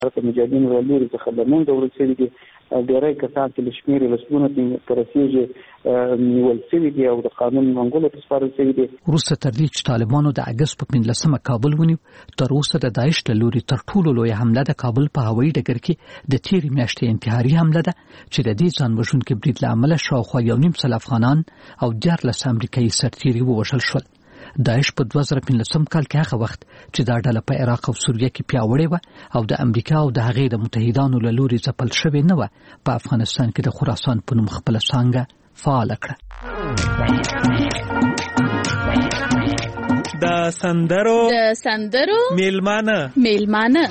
حرکت مجاهدین له لوري څخه د منځه وړل شوي دي. ډېری کسان چې له شمېرې لسګونه ته رسېږي نیول شوي دي او د قانون منګولو ته سپارل شوي دي. وروسته تر دې چې طالبانو د اګست په 15 کابل ونیو، تر اوسه د داعش له لوري تر ټولو لویه حمله د کابل په هوایي ډګر کې د تېرې میاشتې انتحاري حمله ده چې د دې ځان وژونکي برید له امله شاوخوا 1.5 سل افغانان او 14 امریکایي سرتیري ووژل شول. داعش په 2015 کال کې هغه وخت چې دا ډله په عراق او سوریه کې پیاوړې وه او د امریکا او د هغې د متحدانو له لوري ځپل شوې نه وه، په افغانستان کې د خراسان په نوم خپله څانګه فعاله کړه. د سندرو میلمانه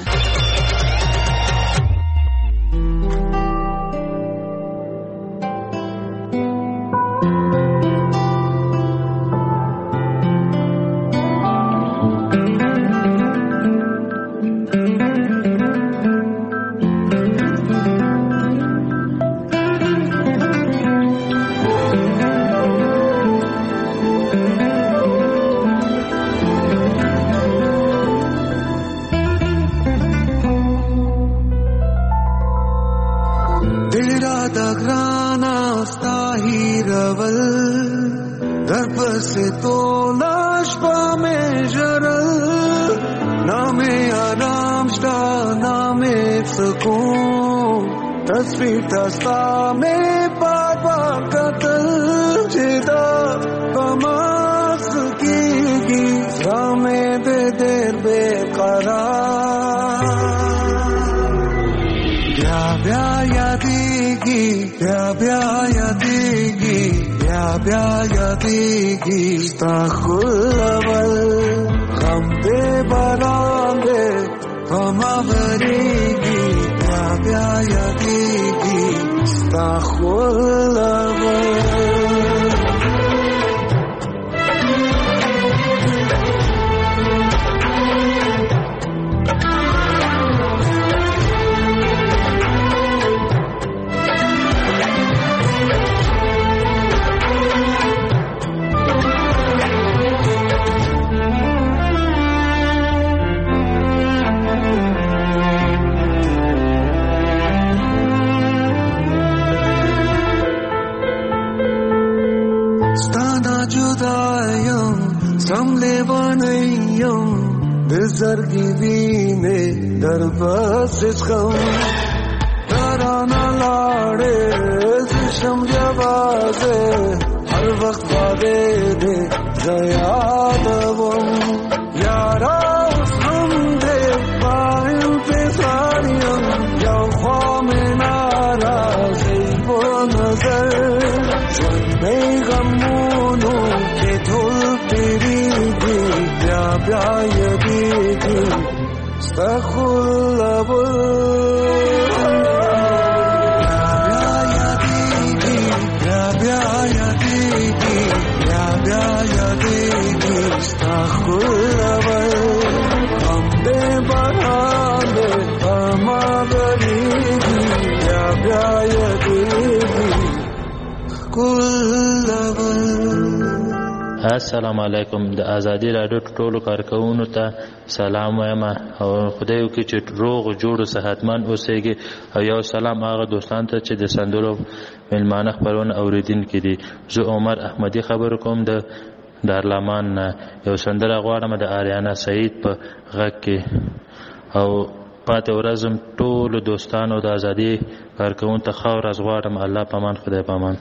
تصویر تستا میں پاپا قتل جدا کماس کی میں دے دیر بے قرار بیا یادیگی استغفر غم دے براندے غم بریگی بیا یادیگی استغفر زرگی وینے در بس غم ترانہ لاڑے زشم جوازے ہر وقت وعدے دے زیادوم یارا اس غم دے پائم پہ ساریم یو خوام نارازی و نظر جنبے غمونو کے دھول تیری دی بیا یدیگی استغفر السلام علیکم. د ازادي راډیو ټولو کارکونکو ته سلام وایم او خدای وکړي چې روغ جوړ صحتمند اوسئ او یو سلام هغه دوستان ته چې د سندرو میلمانه خبرونه اوریدونکي دي. زه عمر احمدی خبر کوم د دارلامان نه. یو سندره غواړم د آریانا سعید په غږ کې او پاتې ورځم ټولو دوستانو د ازادي کارکونکو ته ښه ورځ غواړم. الله پامان، خدای پامان.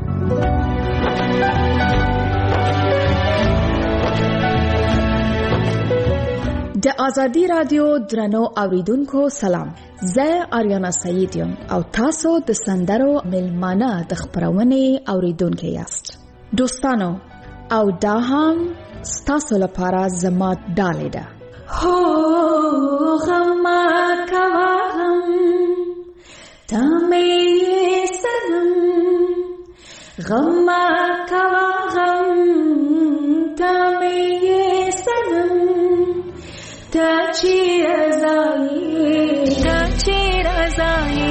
د ازادي رادیو درنو اوریدونکو سلام. زه آریانا سعید یم او تاسو د سندرو میلمانه د خبرونې اوریدونکو یاست. دوستانو او دا هم ستاسو لپاره زما ډالۍ ده. هو غم کوا غم تمه سنم غم کوا غم تمه سنم تا چیر ازایی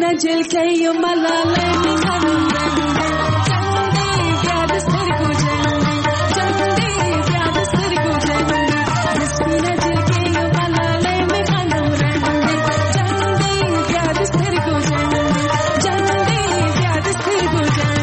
سپینا جل کې یو ملاله می غنم چندې بیا د سترګو چندې بیا د سترګو سپینا جل کې یو ملاله می غنم چندې بیا د سترګو چندې بیا د سترګو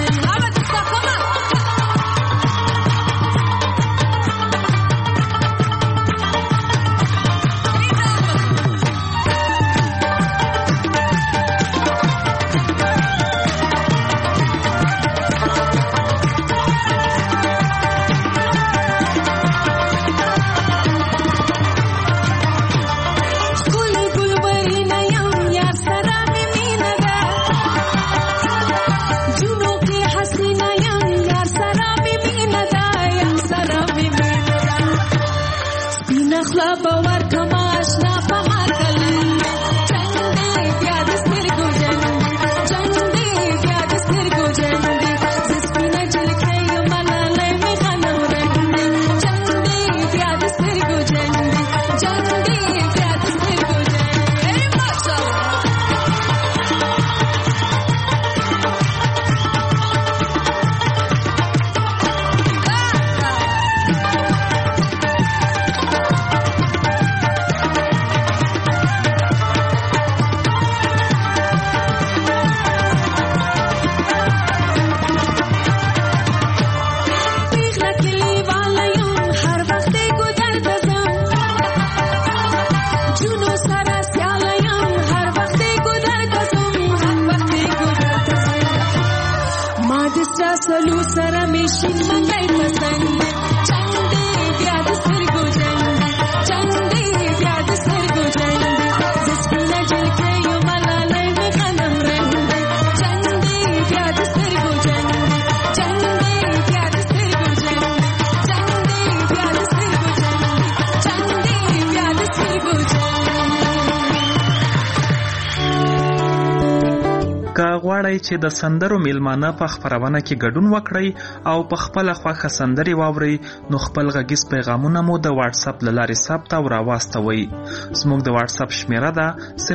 چې د سندرو میلمانه په خبرونه کې ګډون وکړي او په خپل خوښه سندري واوري نو خپل غږیز پیغامونه مو د واتس اپ لارې ثبت او راواستوي. زموږ د واتس اپ شمیره ده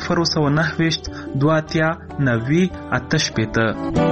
009 23 90 88.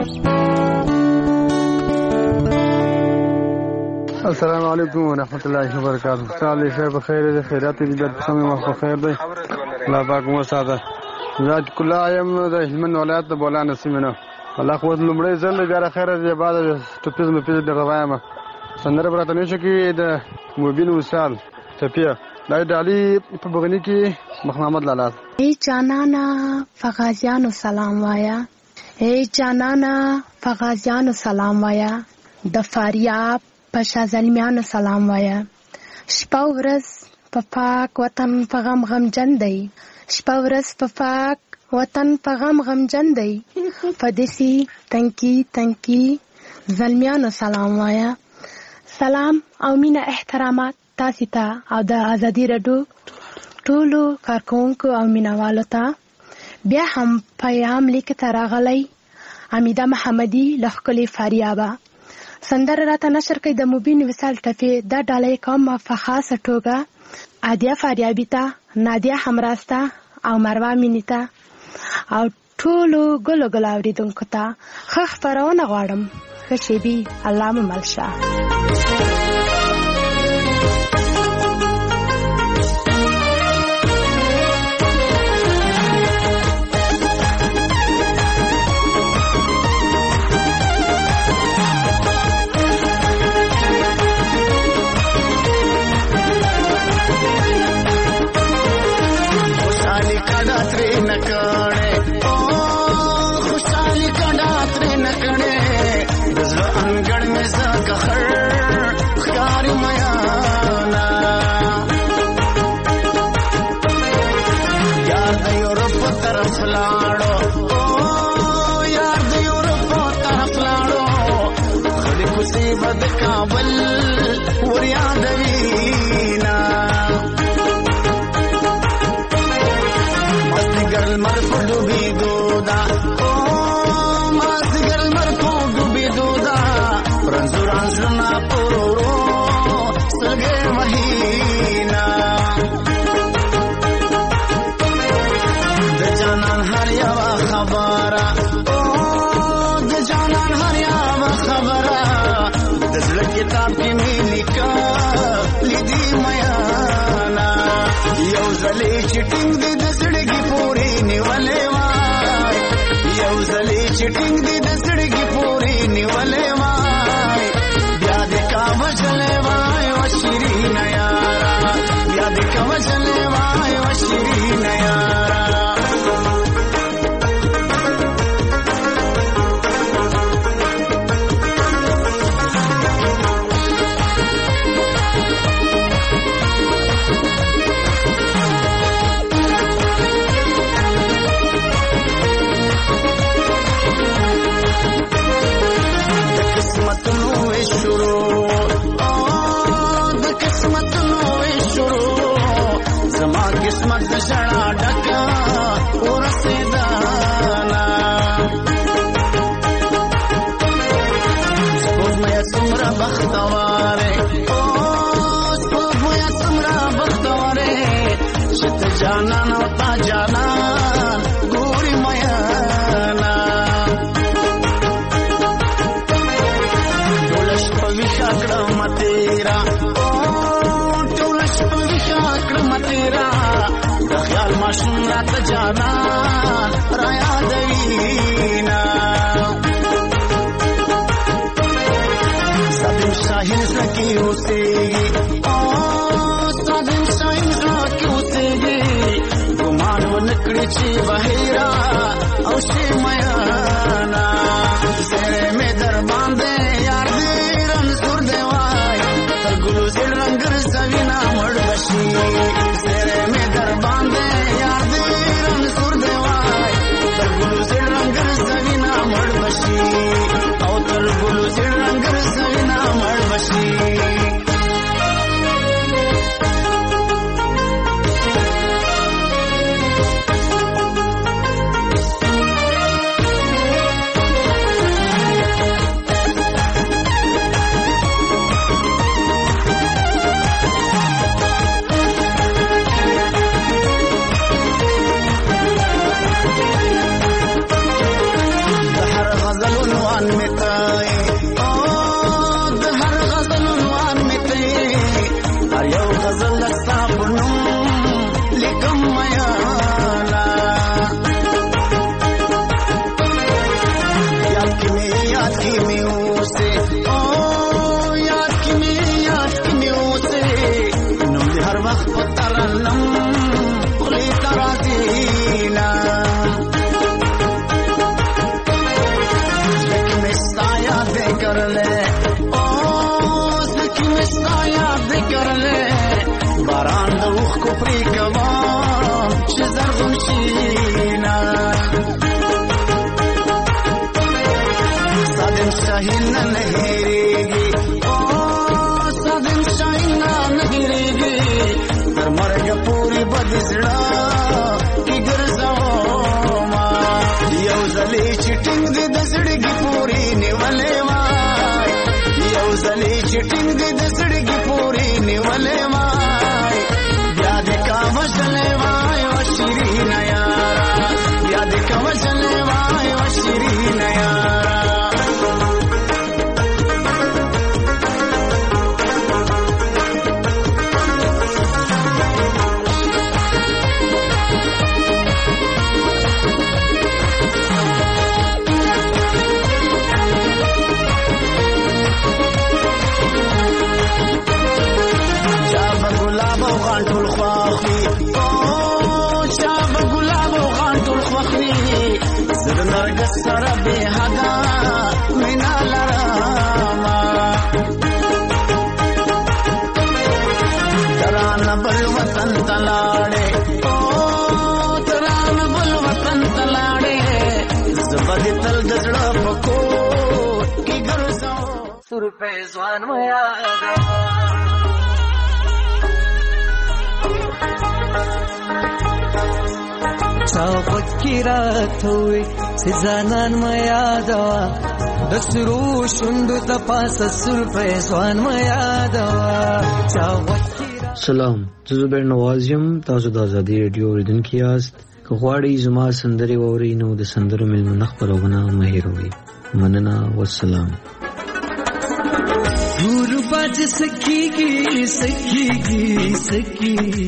السلام علیکم ورحمۃ اللہ وبرکاتہ. تعالی شای بخیر دې خیرات دې د سمې وخت خیر دی. الله پاک مو ساده. زاد کله ایم د هلمند ولایت د بولان سیمه الله خو لمړی ځل بیا خیر دې بعد ټپیز مې پیژ د غوايمه سندره براته نشو کې د موبین وصال تپیا دای دالی په بغنی کې محمد لاله. ای جانانا فغازیانو سلام وایا. ای جانانا فغازیانو سلام وایا. د فاریاب پشا زلمیانو سلام وایا. شپه ورځ په پاک وطن په غم جن دی. شپه ورځ په پاک وطن په غم جن دی. فدسی تنکی زلمیانو سلام وایا. سلام او مینا احترامات تاسو ته او د ازادي رادیو ټولو کارکونکو او مینوالو ته. بیا هم پیغام لیکته راغلی امیده محمدی لخکلی فاریابه. سندره راته نشر کوي د مبین وصال ټفی دا ډالۍ کوم په خاصه توګه عادیه فاریابی ته، نادیه همراسته او مروه مینیته او ټولو ګلو اوریدونکو ته ښه خپرونه غواړم. ښه شیبې الله مو مل شه. خوشحالی کا ڈاترے نکڑے دزل انگڑ میں زکا خر ټینګ دي د زړګي پورې نیولې وای بیا دې کا وجلې وای و شیرین یارا بیا دې کا وجلې وای و شیرین یارا قسمت د شړا ډکا ورسېدانا سپوږمۍ څومره بختواره او سپوږمۍ څومره بختواره چې ته جانان او تا جانان ګوري میانا ټول شپه ویښه کړم تیرا ټول شپه ویښه کړم تیرا خیال ماشوم راته جانان را یادوینا صدم شاهین زکی اوسیگی صدم شاهین زکی اوسیگی گمان و نکڑی چی بحیرا او شی میانا زیره میں در باندے یار دیرن سور دیوائی تر گلو زیر رنگر سوینا مڑ بشی زیره میں در باندے یار دیرن سور دیوائی تر گلو زیر رنگر سوینا مڑ بشی او تر گلو زیر رنگر سوینا مڑ بشی زانان میا دوا د سرو شوندو تپاس سر پېسوان میا دوا سلام زه زبیر نواز یم تاسو د ازادي رادیو اوریدونکي یاست که غواړئ زما سندرې واورئ نو د سندرو مېلمنه خپرونه مه هېروئ مننه والسلام غربت سکیږي سکیږي سکیږي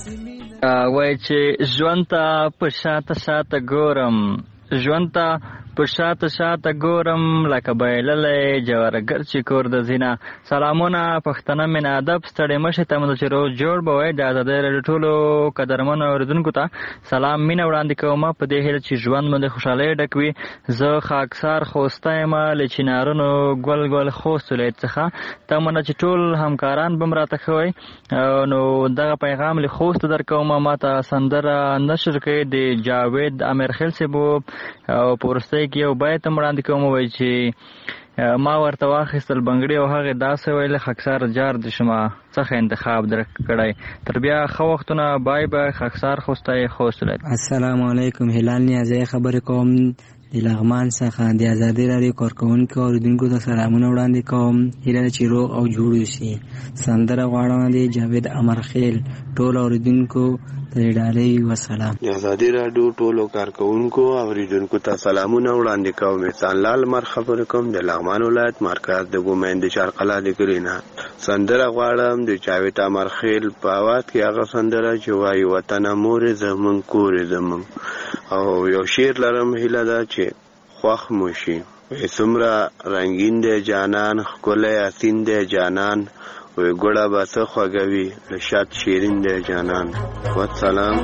وای چې ژوند ته په شاته شاته ګورم ژوند ته په شاته شاته ګورم لکه بایللی جوارګر چې کور د زینا. سلامونه پښتنه من ادب ستړي مشه ته مو چې روز جوړ به وای د آزادۍ راډیو ټولو قدرمنو اوریدونکو ته سلام مینه وړاندې کوم په دې هیله چې ژوند مو د خوشحالۍ ډک وي. زه خاکسار خوسته یم له چنارونو ګل ګل خوست ولایت څخه. تمنه چې ټول همکاران به م راته ښه وای. نو دغه پیغام له خوست درکوم. ماته سندره نشر کړئ د جاوید امیرخیل صاحب او په وروستۍ کې یو بیت هم وړاندې کوم وایي چې ما ورته واخیستل بنګړي او هغې داسې ویل خاکسار جار د شما څخه انتخاب در کړی. تر بیا ښه وختونه. بای بای. خاکسار خوستی خوست ولایت. السلام علیکم. هلال نیازی خبرې کوم د لغمان څخه. د ازادۍ راډیو کارکوونکو اوریدونکو ته سلامونه وړاندې کوم. هیله چې روغ او جوړ اوسئ. سندره غواړم د جاوید امرخیل ټول اوریدونکو ته ډالۍ وسلام. د ازادۍ راډیو ټولو کارکوونکو اوریدونکو ته سلامونه وړاندې کوم. احسان لال مر خبرې کوم د لغمان ولایت مرکز د ګومین د چارقلا د ګرینا. سندره غواړم د جاوید امرخیل په اواز کې هغه سندره چې وایي وطن مور زمون کور زمون. او یو شعر لرم هیله ده چې خوښ مو شي. څومره رنګین دی جانان ښکلی حسین دی جانان وی ګوړه به څه خوږوي له شات شیرین دی جانان. والسلام.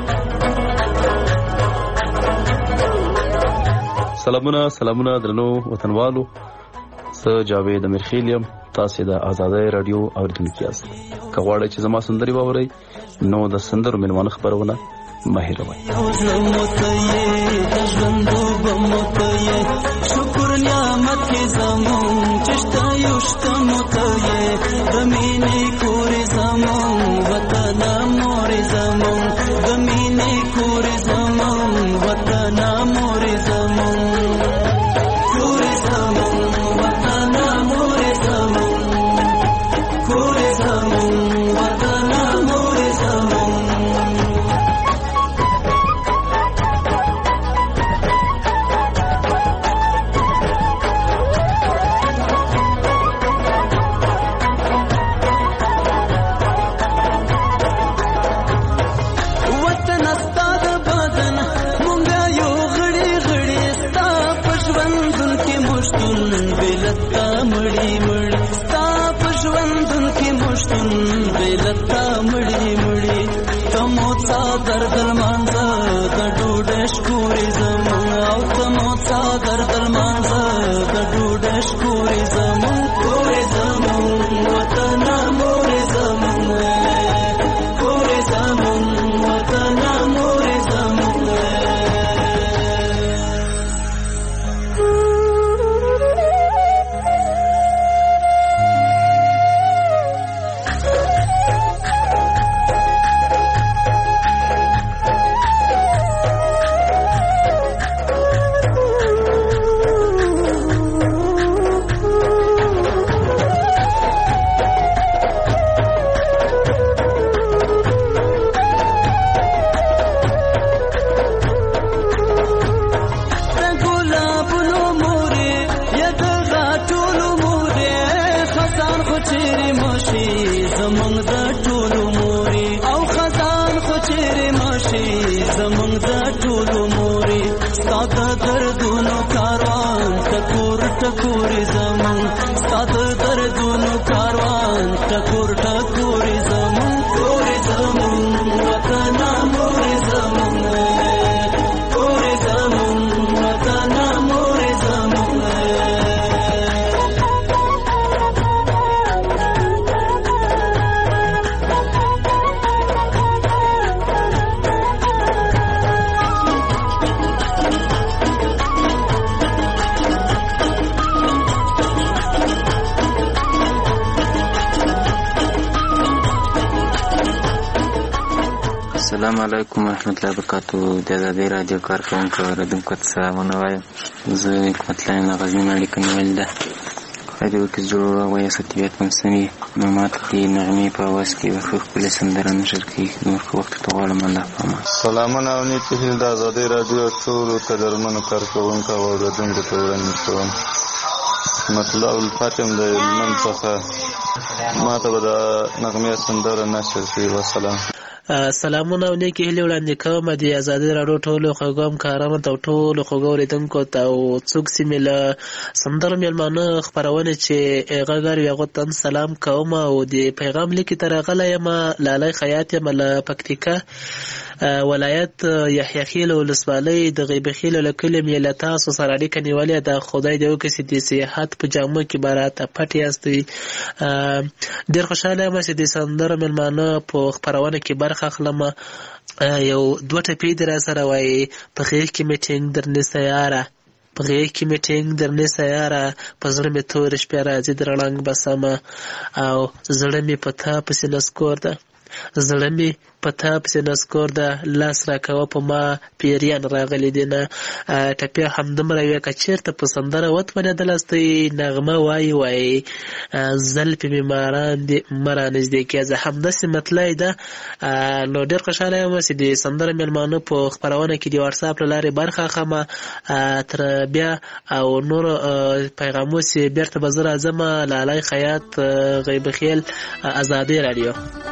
سلامونه درنو وطنوالو. زه جاوید امیرخیل یم. تاسې د ازادۍ راډیو اوریدونکي یاست. که غواړئ چې زما سندرې واورئ نو د سندرو مېلمانه خپرونه مه هېروئ. شکر نعمت کې زمون چشته یو شته متوي د مینې کور زمون وطن مور زمون د مینې کور زمون وطن مور زمون کور زمون وطن مور زمون کور زمون وطن مور زمون. دردل مانزا د ډوډۍ شکورې زمون او تموڅا دردل مانزا د ډوډۍ شکورې زمون کورې زمون وطن مورې زمون کورې زمون وطن مورې زمون. ټکورې زمون ستاد دردونو کاروان ټکور ټکورې زمون کورې زمون وطن مورې زمون کورې زمون وطن مورې زمون. السلام علیکم ورحمت الله وبرکاتو. د ازادۍ راډیو کارکوونکو اوریدونکو ته سلامونه وایم. زه حکمت الله یم غزني اړیکه نیولې ده. خدای دې وکړي زړه وایاست طبیعت مو سمې نو ماته دې نغمې په اواز کې یوه ښه ښکلې سندره نشر کړي. نور ښه وخت ته غواړم. الله پامان. سلامونه او نیکې هیلې د ازادۍ راډیو ټولو قدرمنو کارکوونکو او اوریدونکو ته وړاندې کوم. حکمت الله الفات یم د هلمند څخه. ماته به د نغمې سندره نشر کړي. وسلام. سلامونه او نیکی هیلې وړاندې کوم د ازادي راډیو ټولو خوږم کارانو ته ټولو خوږو اوریدونکو ته او څوک سیمې له سندرو میلمانه خپرونې چې غږر یې هغو ته سلام کوم او د پیغام لیکې ته راغلی یم لالی خیاط یم له پکتیکا ولایت یحیی خیل ولسوالۍ د غیب خیل له کلي مې له تاسو سره اړیکه نیولې ده. خدای دې وکړي چې د سیاحت په جامو کې به راته پټ یاستئ. ډېر خوشحاله یم چې د سندرو میلمانه په خپرونه کې برخه اخلم. یو دوه ټپې دې را سره وایي په غېږ کې مې ټینګ درنیسه یاره په غېږ کې مې ټینګ درنیسه یاره په زړه مې تورې شپې راځي د رڼنګ بسمه او زړه مې په تا پسې نسکور ده زړه مې په تا پسې نسکور ده لاس راکوه په ما پیریان راغلی دي نه. ټپې همدومره وې که چېرته په سندره وتوانېدلاستئ نغمه وایي زلفې مې ماران دي مه رانږدې کېږه همداسې مطلع ده. نو ډېر خوشحاله یم چې د سندره میلمانو په خپرونه کې د واټساپ له لارې برخه اخلم. تر بیا او نور پیغامو چې بېرته به زه راځم. لالی خیاط غیب خیل ازادي راډیو.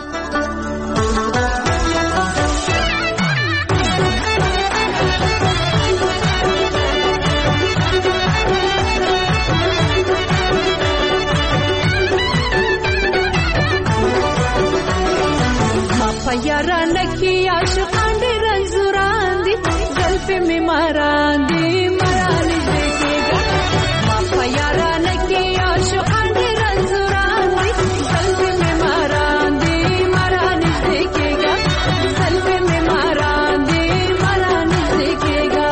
یاران کی عاشقان دی رنزوران دی زلف می ماران دی مران دیکھیگا ما یاران کی عاشقان دی رنزوران دی زلف می ماران دی مران دیکھیگا زلف می ماران دی مران دیکھیگا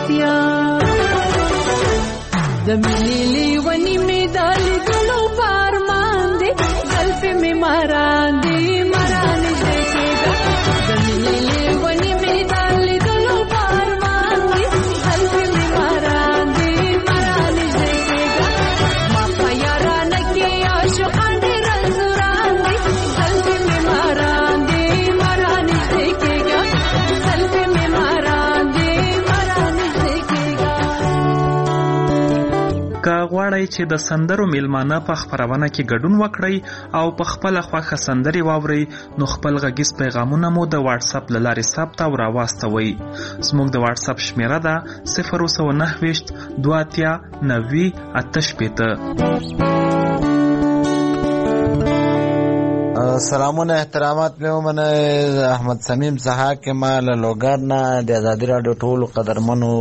زړورتیا د مینې لیونی مې د لیدلو په ارمان دی زلفې مې ماران دي ماران نږدې کېږه د مینې لیونی مې د لیدلو په ارمان دی زلفې مې ماران دي ماران نږدې کېږه ما په یارانه کې عاشقان ډېر انځوران دي زلفې مې ماران دي ماران نږدې کېږه زلفې مې ماران دي ماران نږدې کېږه. که غواړئ چې د سندرو میلمانه په خپرونه کې ګډون وکړئ او په خپله خوښه سندرې واورئ نو خپل غږیز پیغامونه مو د واتساپ له لارې ثبت او راواستوئ. زموږ د واتساپ شمیره ده 029 2 90 88. سلامونه احترامات مې ومنه. احمد سمیم سحاق ما له لوګر نه د ازادي راډیو ټولو قدرمنو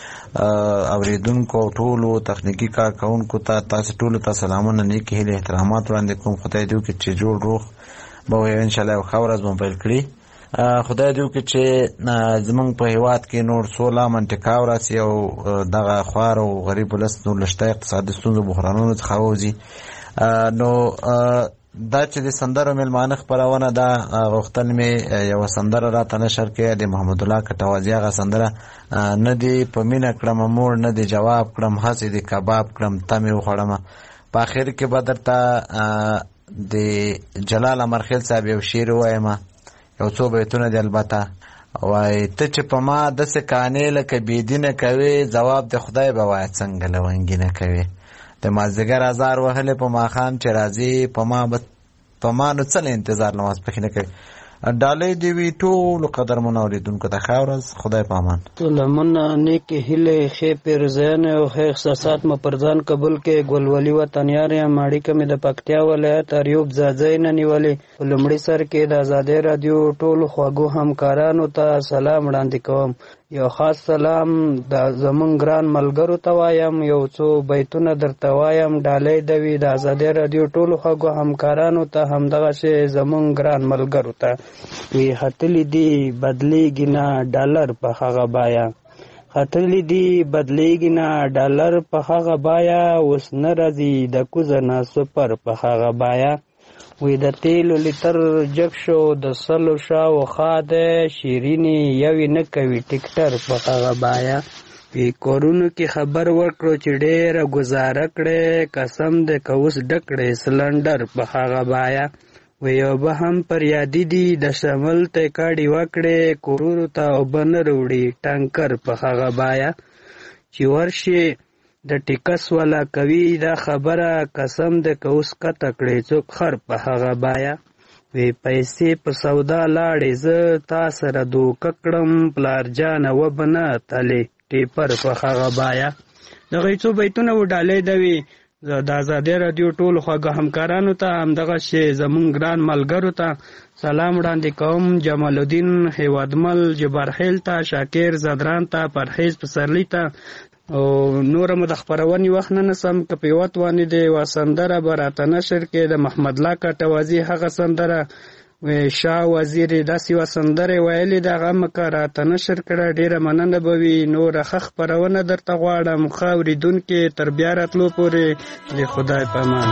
اوریدونکو ټولو تخنیکی کارکونکو ته تاسو ټولو ته سلامونه نیکی هیله احترامات وړاندې کوم. خدای دې وکړي چې جوړ روغ به وي ان شاء الله یو ښه ورځ مو پیل کړي. خدای دې وکړي چې زمونږ په هیواد کې نور سوله منټکاو راسي او دغه خوار او غریب ولس نور له شته اقتصادي ستونزو بحرانونو څخه ووځي. نو دا چې د سندرو میلمانه خپرونه ده غوښتل مې یوه سندره راته نشر کړې د محمد الله کټوازي. هغه سندره نه دې په مینه کړم موړ نه دې جواب کړم هسې دې کباب کړم ته مې وخوړم. په اخر کې به درته د جلال امرخیل صاحب یو شعر ووایم یو څو بیتونه دي البته. وایي ته چې په ما داسې کانې لکه بېدینه کوې ځواب د خدای به وایه څنګه لونګینه کوې. د مازدیګر ازار وهلې په ماښام چې راځي په ما نو څه انتظار لماسپښینه کوي. ډالۍ دې وي ټولو قدرمنو اورېدونکو ته ښه ورځ. خدای په امان. لمنه نیکې هیلې ښې پیرزیانې او ښه احساسات مو پر ځان قبول کې. ګلولي وطنیار یم اړیکه مې د پکتیا ولایت اریوب ځاځی نه نیولې. په لومړي سر کې د ازادۍ راډیو ټولو خواږو همکارانو ته سلام وړاندې کوم. یو خاص سلام د زمونږ ګران ملګرو ته وایم. یو څو بیتونه درته وایم ډالۍ د وي د ازادۍ راډیو ټولو خواږو همکارانو ته همدغسې زمونږ ګران ملګرو ته. وی ختلی دی بدلیږي نه ډالر په هغه بایا ختلی دی بدلیږي نه ډالر په هغه بایا اوس نه راځي د کوزه نه سپر په هغه بایا. وی د تیلو لیتر جګ شو د سلو شاوخوا د شیرینې یوې نه کوي ټیکټر په هغه بایا. وی کورونو کې خبر ورکړو چې ډېره ګزاره کړې قسم د که اوس ډکړې سلنډر په هغه بایا. وی یو به هم پر یادی دي د شمل ته کاډي وکړې کورونو ته اوبه نه راوړي ټانکر په هغه بایا. چې ورشي د ټیکس والا کوي دا خبره قسم د که اوس کته کړې څوک خر په هغه بایا. وی پیسې په سودا لاړې زه تا سره دوکه کړم پلار جانه وبه نه تلې ټیپر په هغه بایا. دغه څو بیتونه و ډالۍ د وي د ازادۍ راډیو ټولو خواږه همکارانو ته همدغسې زمونږ ګران ملګرو ته سلام وړاندې کوم. جمال الدین هیوادمل جبارخیل ته شاکر زدران ته پرهیز پسرلی ته او نور مو د خپرونې وخت نه نسم که په یوه توانې د یوه سندره به راته نشر کې د محمد الله کټوازي هغه سندره شاه وزیر داسې یوه سندره ویلې ده هغه مکه راته نشر کړه ډېره مننه به وي. نوره ښه خپرونه درته غواړم ښه اورېدونکي تر بیا راتلو پورې د خدای په امان.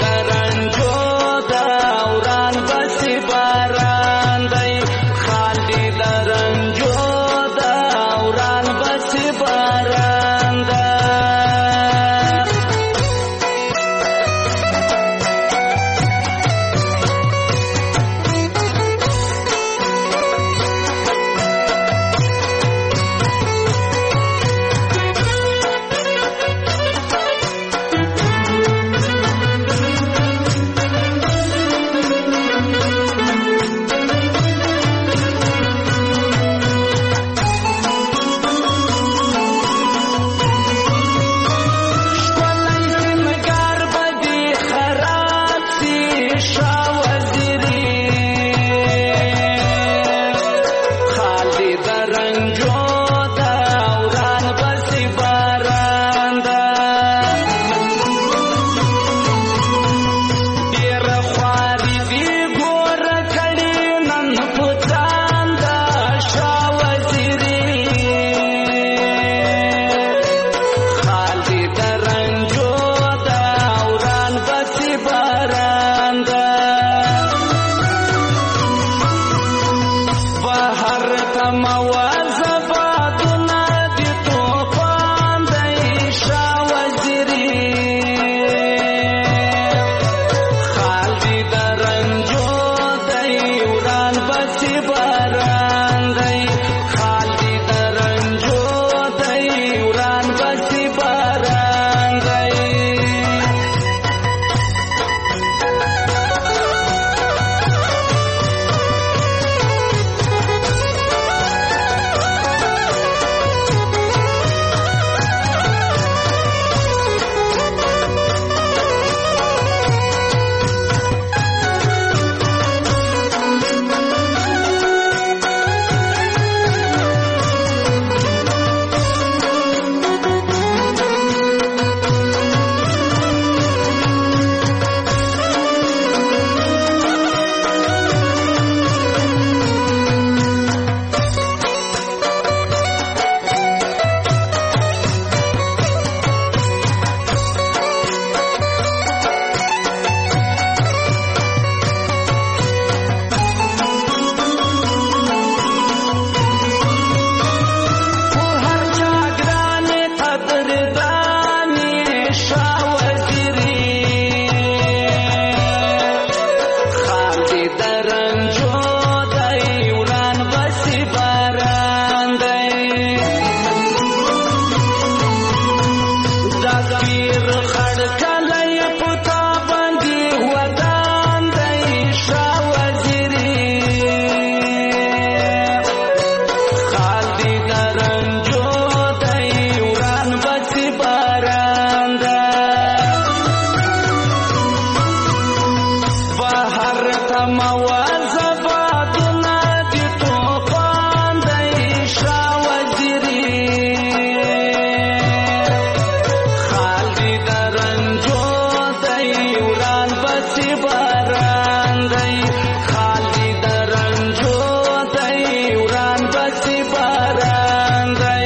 خال دی درنجو دی وران بسی باران دی خال دی درنجو دی وران بسی باران دی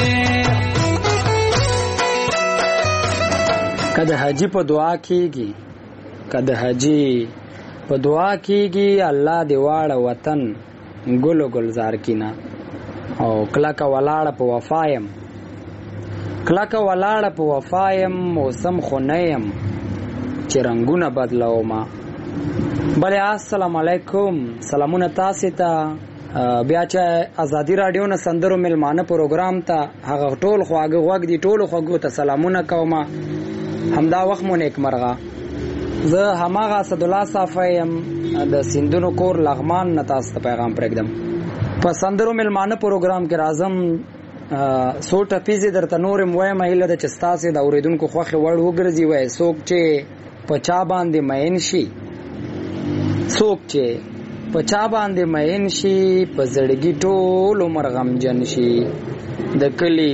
کده حاجی په دعا کیږي کده حاجی په دعا کیږي الله دی واړه وطن ګل گلزار کینا او کلاکا ولاړه په وفایم کلاکا ولاړه په وفایم موسم خونیم چې رنگونه بدلو ما بله السلام علیکم سلامونه تاسو ته بیا چې ازادي رادیو نه سندرو ملمانه پروګرام ته هغه ټول خواږه غوږ دي ټول خواږه ته سلامونه کوم همدا وخت مو نیک مرغه زه هماغه اسد الله صافیم د سندونو کور لغمان نه تاسو ته پیغام پرېږدم په سندرو ملمانه پروګرام کې راځم سو ټپیزې درته نورم وایم هیله ده چې ستاسې د اورېدونکو خوښې وړ وګرځي وای څوک چې په چا باندې مین شي څوک چې په چا باندې مین شي په زړګي ټول عمر غمجن شي د کلي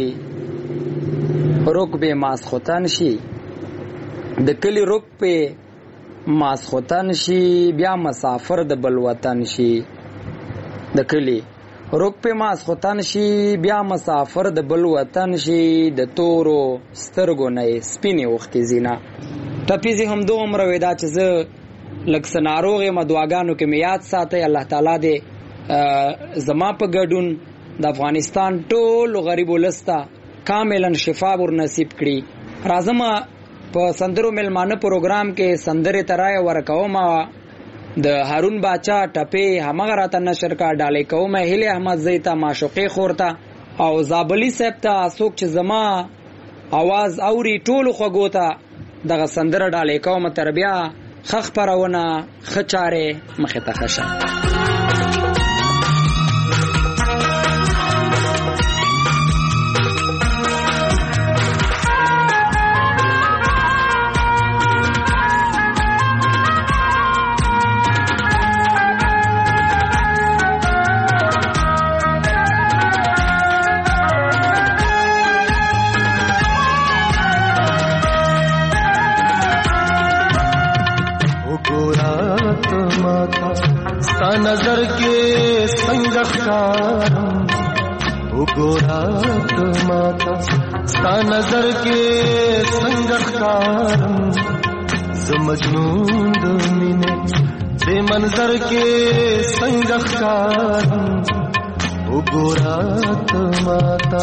رکبې ماسخوتن شي د کلي رکبې ماسخوتن شي بیا مسافر د بل وطن شي د کلي رکبې ماسخوتن شي بیا مسافر د بل وطن شي د تورو سترګو نه سپینې اوښکې ځینه ټپیزې همدومره وې دا چې زه لږ څه ناروغ یم دعاګانو کې مې یاد ساتئ الله تعالی دې زما په ګډون د افغانستان ټولو غریب ولس ته کاملا شفا ور نصیب کړي راځم په سندرو ملمانه پروګرام کې سندرې ترای ورکوم د هارون باچا ټپې همغه راته نشر کا ډالې کوم هیله احمد زیتا معشوقې خورتا او زابلی صاحب ته څوک چې زما आवाज اوري ټولو خوګو ته دغه سندره ډالې کوم تر بیا خخ پرونه خچاره مخه ته خشه नजर के संगखारम उगोरात माता सा नजर के संगखारम मजनून दमीने बे मंजर के संगखारम उगोरात माता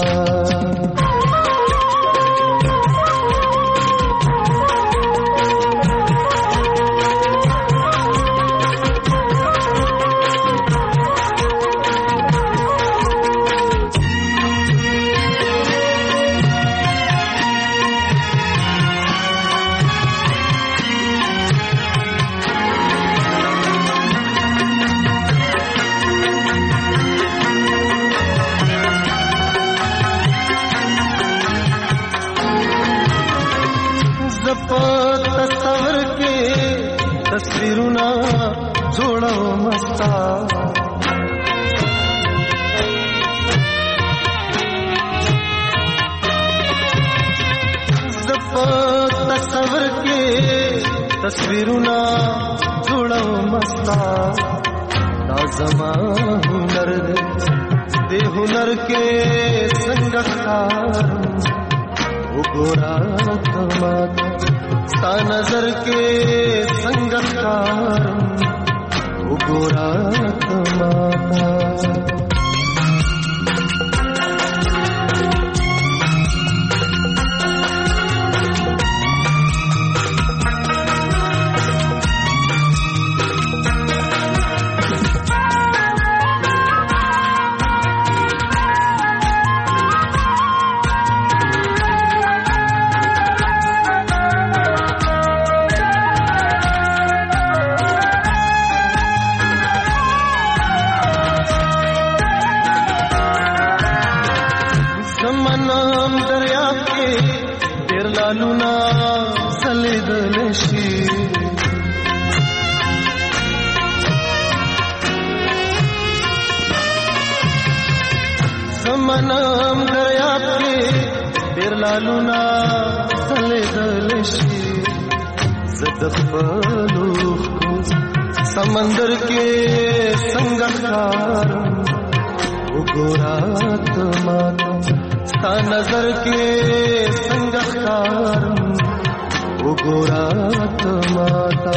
तस्वीरुना जोड़ो मस्ता तस्वर के तस्वीरुना जोड़ो मस्ता ताज़मा हुनर दे हुनर के संगखार गोरा तमाता सा नजर के संगखार गोरा तमाता لونا سلیدل شي زمانم دریاب کې ډېر لالونا سلیدل दफलूख को समंदर के संगकार उगोरात माता ता नजर के संगकार उगोरात माता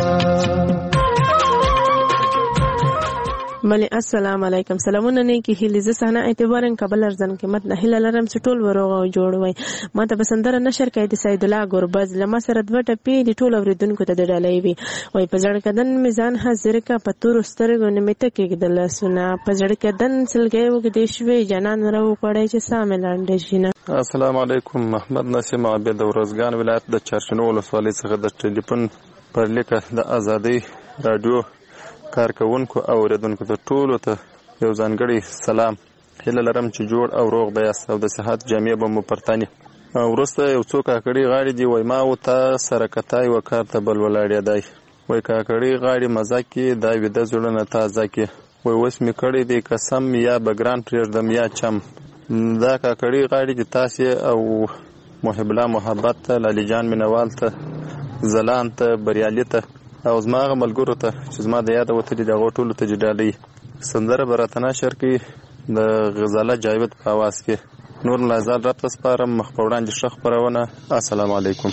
بله السلام علیکم سلامونه نه کی هلی ز سحنا اعتبارن قبل ارزن قیمت نه هله لرم ټول وروغه او جوړ وای ما ته بسندره نشر کای د سید الله ګوربز لمه سره دوه ټپی د ټول اوریدونکو ته ډالۍ وی وای په ځړ کدن میزان حاضر کا پتور سترګو نمیته کېدل سنا په ځړ کدن سلګي وګ د شوي جنان راو کړای چې سامل اند شینه السلام علیکم محمد نسیم عبد ورزګان ولایت د چرچنو ولسوالۍ څخه د ټلیفون پر لیکه د ازادي رادیو کارکونکو او اوریدونکو ته ټولو ته یو ځانګړی سلام هیله لرم چې جوړ او روغ به یاست او د صحت جامې به مو پرتاني وروسته یو څو کاکړي غاړي دي وای ما او تا سره کتای و کار ته بل ولاړی دی وای کاکړي غاړي مزه کې دا ویده زړه نه تازه کې وای وس می کړی دی قسم یا بګران پرېږدم یا چم دا کاکړي غاړي دي تاسو او محب الله محبت ته لالی جان مینوال ته زلان ته بریالي ته او زما هغه ملګرو ته چې زما د یاده وتلي دغو ټولو ته ډالۍ سندره به راته نشر کړي د غزاله جاوید په اواز کې نور ملازال رب ته سپارم مخ په وړاندې ښه خپرونه السلام علیکم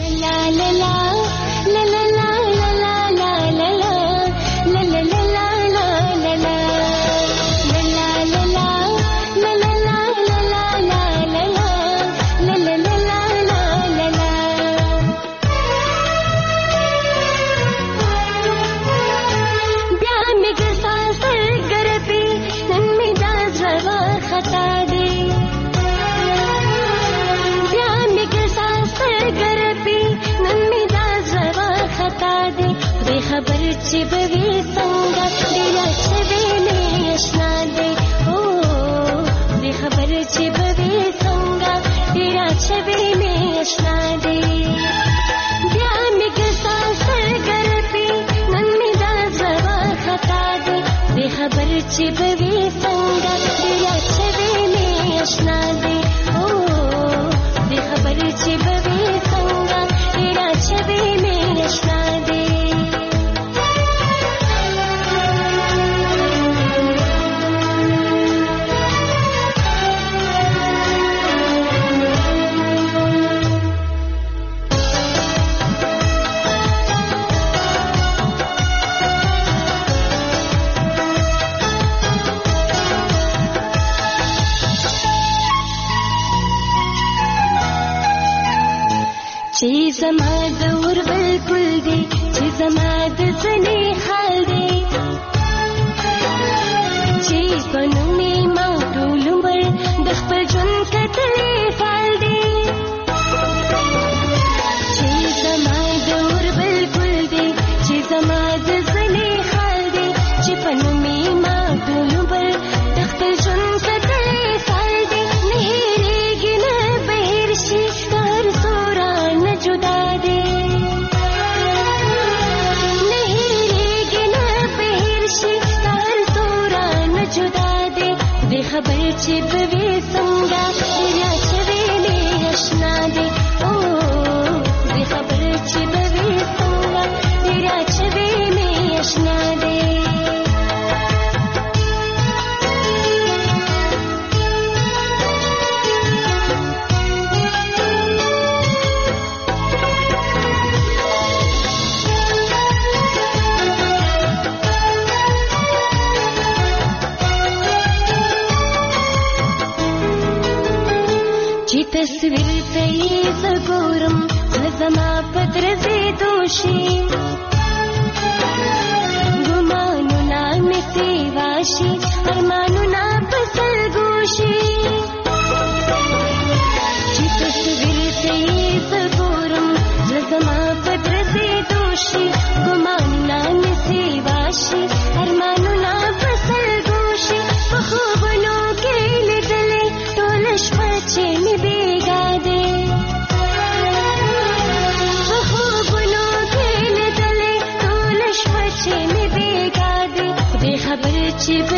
खबर चिबवी संगा तेरा छवे में अशना दे ओ दे खबर चिबवी संगा तेरा छवे में अशना दे ब्यामिक सासर कर पे नन्मिदा जवा खता दे दे खबर चिबवी संगा तेरा छवे में अशना दे ओ दे खबर चिबवी संगा तेरा छवे में अशना दे زما دور بالکل دی چې زما د ځنې حال دی چې پنو می ما ټول عمر د خپل ژوند کتلې فال دی چې زما دور بالکل دی چې زما د ځنې حال دی چې پنو می ما ټول عمر د خپل ژوند کتلې فال دی نه هېرېږي نه بهر شي هر سورا نه جدا دی خبر چې بوي څنګه یا چوي نه آشنا دي او دې خبر چې بوي څنګه یا چوي نه آشنا دي تصویر ته یې زګورم زما پتر زی دوشي ګمانونه مې سیواشي ارمانونه پسل ګوشي چې تصویر ته یې زګورم زما پتر زی دوشي ګمانونه مې سیواشي ارمانونه پسل ګوشي په خوبونو کې لیدلې ټول شپه چې مې چې